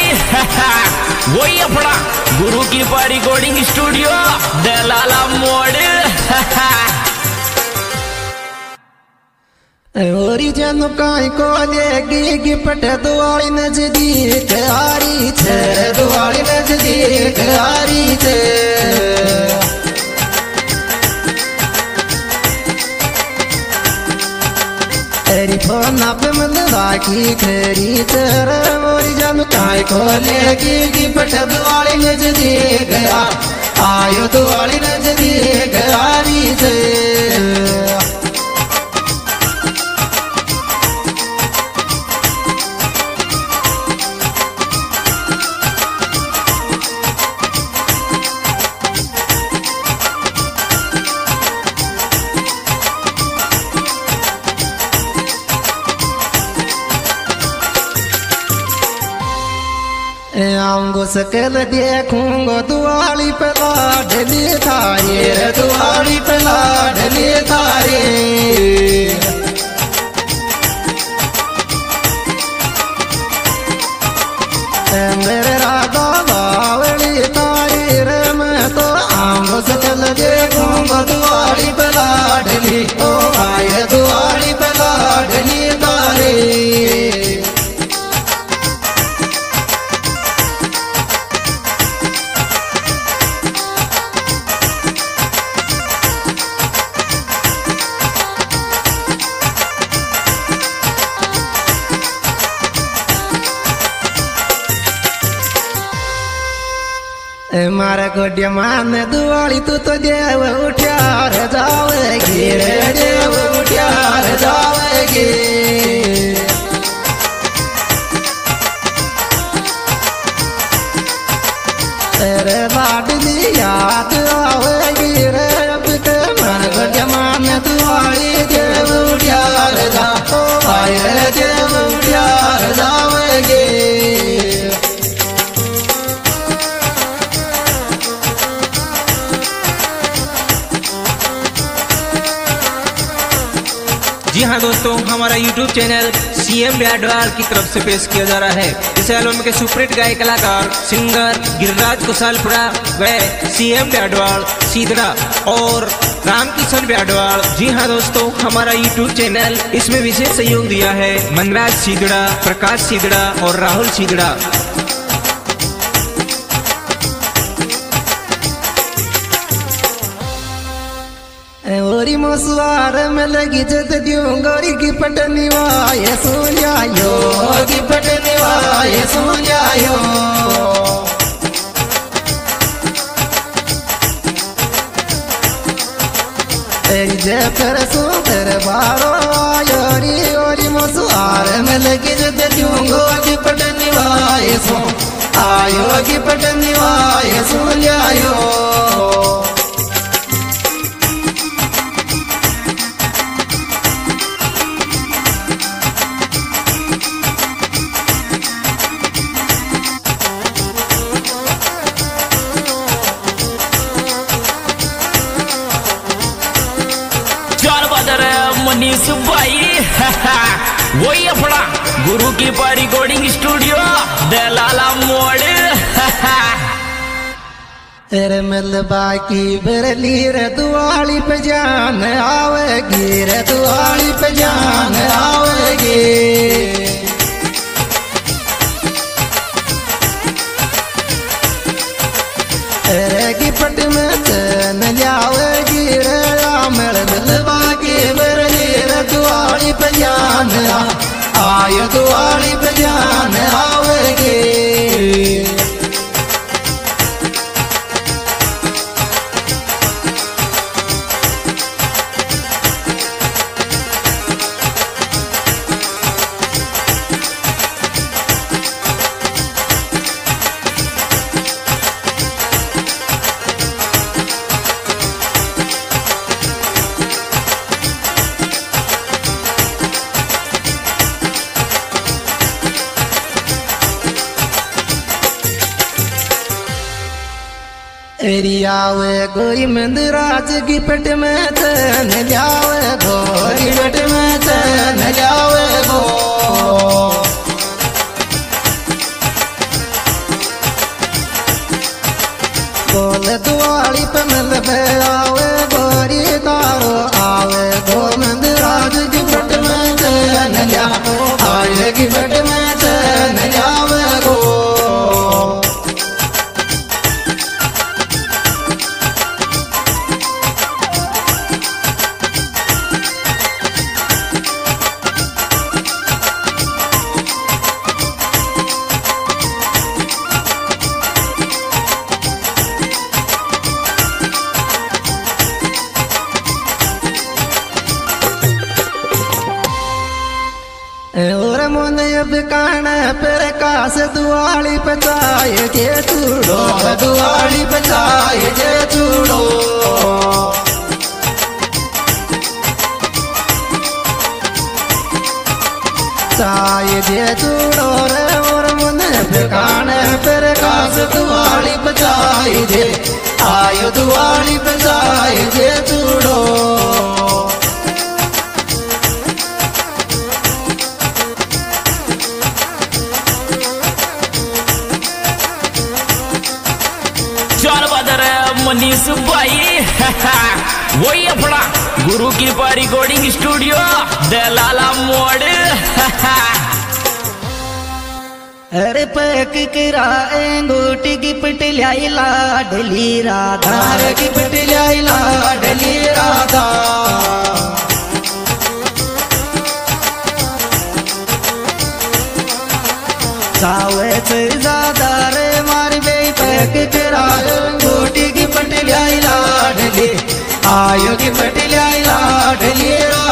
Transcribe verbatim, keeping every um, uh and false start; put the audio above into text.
वही अपना गुरु की पा रिकॉर्डिंग स्टूडियो दलाला मोड़। ओरी जनु काई को लेगी गिफ्ट दुआरी नजदीक आरी छे, दुआरी नजदीक आरी छे। तेरी फोन पे मन राखी खरी चर। ओरी जनु काई को लेगी गिफ्ट दुआरी नजदीक आयो, दुआरी नजदीक आरी छे। आऊंगो सकल देखूंगो दुआली पे लाडली थारे रे, दुआली पे लाडली थारे। मेरे राधा बावली तारी रे, मैं तो आऊंगो सकल देखूंगो दुआली पे लाडली, ओ आए दुआली पे लाडली तारे। मारा गोड्या मान दुआली तू तो देव उठ्या रे जावेगी रे, देव उठ्या रे जावेगी। तेरे लाडली याद आवेगी रे, अब के मारा गोड्या मान दुआली देव उठ्या रे जा, आए रे देव उठ्या रे जावेगी। जी हाँ दोस्तों, हमारा यूट्यूब चैनल सीएम ब्याडवाल की तरफ से पेश किया जा रहा है। इस एल्बम के सुपरहिट गायक कलाकार सिंगर गिरिराज कुशालपुरा व सीएम ब्याडवाल सीधड़ा और रामकिशन ब्याडवाल। जी हाँ दोस्तों, हमारा यूट्यूब चैनल इसमें विशेष सहयोग दिया है मनराज सीधड़ा, प्रकाश सीधड़ा और राहुल सीधड़ा। ओरी मोसवार में लगी जत दियो गोरी की पटनी वाय सुन जायो, की पटनी वाय सुन जायो। तेरी जय कर सुंदर बारो आयोरी, ओरी मोसवार में लगी जत दियो गोरी की पटनी वाय सुन आयो, की पटनी वाय सुन जायो। मनीष भाई वही अपना गुरु की पा रिकॉर्डिंग स्टूडियो दलाला मोड़। तेरे मिलबा की बरली रे दुआली पे जान आवेगी रे, दुआली पे जान आवेगी। तेरे की पट में चैन जावेगी रे, मेरे मिलबा की बरली रे दुआली पे जान आयो, दुआली पे जान आवेगी। एरियावे गोरी मंदराज की पेट में चैन जावे गोरी पेट में चैन जावे गो। बोले दुआली पे मिल पे आवे गोरी तारो आवे गोविंद राज की बट में चैन लिया आए की बट में चैन लियावे गो और मन बिकान फिर कास दुआली पे चाय के चूड़ो दुआली पे चाय के चूड़ो चाय जे चूड़ो रे और मन बिकान फिर कास दुआली पे चाय जे आयो दुआली पे चाय जे चूड़ो चार बदर मनीष भाई वही अपना गुरु कृपा रिकॉर्डिंग स्टूडियो दलाला मोड़ अरे पैक करा अंगूठी की पटलाई लाडली राधा की पटलाई लाडली राधा सावे से ज्यादा रे मार बे पैक करा अंगूठी की पटलाई लाडली आयो की पटलाई लाडली